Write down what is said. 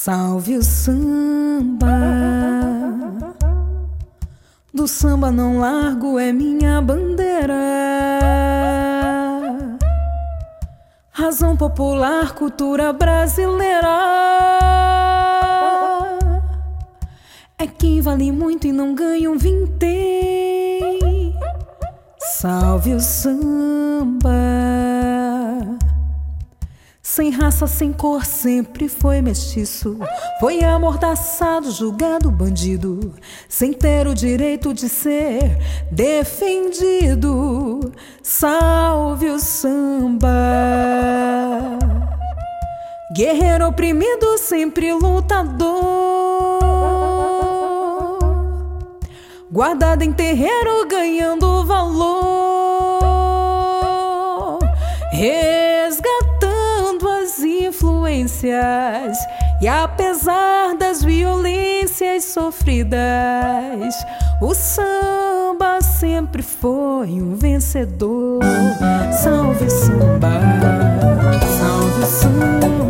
Salve o samba, do samba não largo é minha bandeira. Razão popular, cultura brasileira. É quem vale muito e não ganha um vintém. Salve o samba, sem raça, sem cor, sempre foi mestiço. Foi amordaçado, julgado bandido, sem ter o direito de ser defendido. Salve o samba, guerreiro oprimido, sempre lutador, guardado em terreiro, ganhando valor, resgatando as influências. E apesar das violências sofridas, o samba sempre foi um vencedor. Salve o samba, salve o samba.